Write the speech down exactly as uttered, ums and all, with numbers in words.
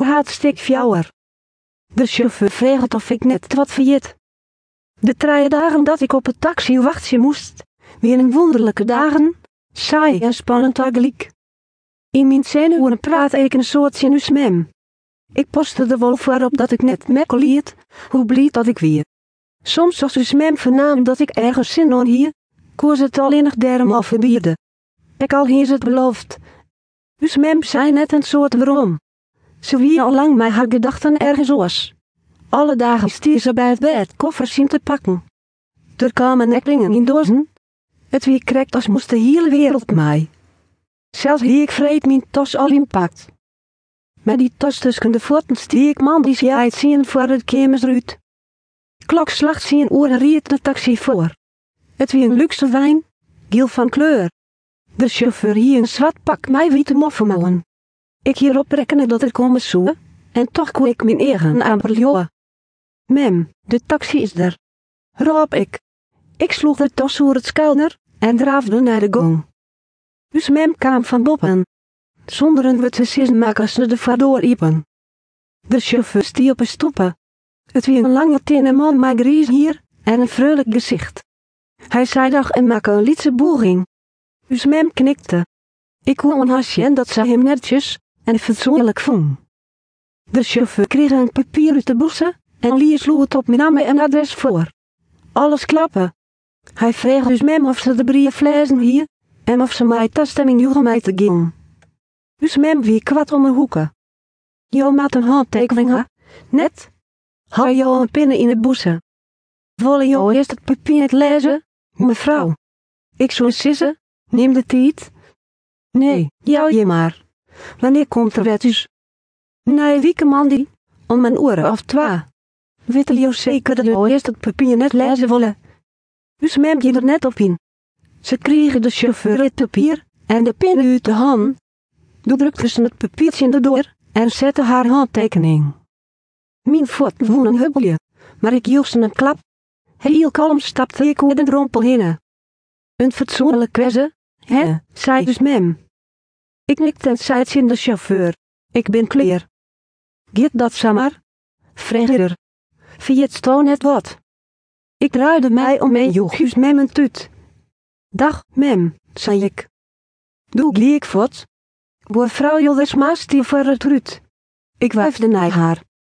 hartstikke fjouwer. De chauffeur vreeg of ik net wat verjet. De drie dagen dat ik op het taxi wachten moest, weer een wonderlijke dagen, saai en spannend tegelijk. In mijn zenuwen praat ik een soort sinus mem. Ik postte de wolf waarop dat ik net mekkeliet, hoe blied dat ik weer. Soms als dus mem vernaam dat ik ergens zin on hier, koos het alleen nog derm of verbierde. Ik al hier het beloofd. Dus mem zei net een soort waarom. Ze wie al lang mij haar gedachten ergens was. Alle dagen stier ze bij het bed koffers in te pakken. Er kwamen nekringen in dozen. Het wie krekt als moest de hele wereld mij. Zelfs hier ik vreet mijn tas al inpakt. Met die tas tussen de voeten stier ik man die zij het zien voor het kemersruut. Klokslag zien oren riet de taxi voor. Het wie een luxe wijn, geel van kleur. De chauffeur hier een zwart pak mij witte moffenmouwen. Ik hierop rekenen dat het komen zou, en toch kon ik mijn eigen amper joa. Mem, de taxi is er. Roep ik. Ik sloeg de tas over het skelder en draafde naar de gong. Dus mem kwam van boven. Zonder een witte zin maken ze de vaardoor iepen. De chauffeur stier op een stoepen. Het wie een lange tinnen man maar gries hier en een vrolijk gezicht. Hij zei dag en maakte een lietse boeging. Dus mem knikte. Ik kon een hasje en dat zei hem netjes en fatsoenlijk vond. De chauffeur kreeg een papier uit de bossen en Lie sloeg het op mijn naam en adres voor. Alles klappen. Hij vroeg dus mem of ze de brief lezen hier en of ze mij toestemming joegen mij te gaan. Dus mem wie kwad om een hoeken. Jo maat een handtekening ha, net. Hou jo een pinnen in de bossen. Wolle jo eerst het papier het lezen, mevrouw. Ik zou sissen, neem de tijd. Nee, jou je maar. Wanneer komt er wet dus? Nee, wieke man die, om mijn oren of twa. Witte jo zeker dat jo eerst het papier net lezen willen. Dus mem je er net op in. Ze kregen de chauffeur het papier en de pin uit de hand. Toen drukte ze het papiertje in de deur en zette haar handtekening. Mijn voet woon een hubbelje, maar ik joeg ze een klap. Heel kalm stapte ik over de drompel heen. Een fatsoenlijk kwestie, hè, zei dus mem. Ik knikte en zei het in de chauffeur. Ik ben klaar. Giet dat zomaar? Vreeg er. Vind je het sto net wat? Ik draaide mij om en joeg dus mem een tuut. Dag, mem, zei ik. Doe gliek wat? Boer vrouw Jodes maast die voor het ruut. Ik wuifde naar haar.